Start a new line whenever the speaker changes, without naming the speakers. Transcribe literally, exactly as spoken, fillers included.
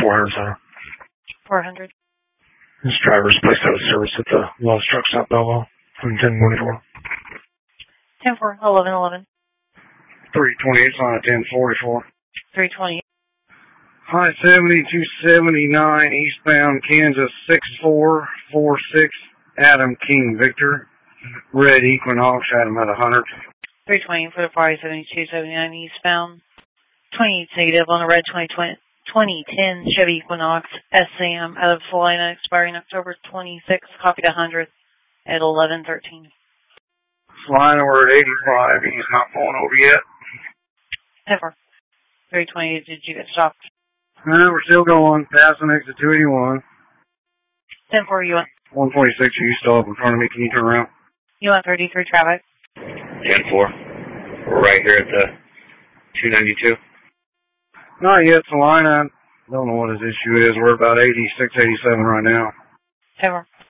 four hundred center.
four hundred.
This driver's placed out of service at the Love's Truck Stop Belleville on ten forty-four.
ten four, eleven eleven.
three twenty-eight's on at ten forty-four.
three twenty-eight.
Hi, seventy-two seventy-nine, eastbound Kansas six four four six, Adam King Victor. Red Equinox, Adam at one hundred.
three twenty for the Friday, seventy-two seventy-nine eastbound. twenty-eight negative on the red twenty ten Chevy Equinox S M out of Salina, expiring October twenty-sixth, copied one hundred at eleven thirteen.
Salina, we're at eighty-five. He's not pulling over yet.
Ever. three twenty, did you get stopped?
No, we're still going. Passing exit two eighty-one.
ten four, you want?
one twenty-six, are you still up in front of me? Can you turn around?
You want thirty-three traffic?
ten four. We're right here at the two ninety-two.
Not yet, Salina. Don't know what his issue is. We're about eighty-six, eighty-seven right now.
Ever.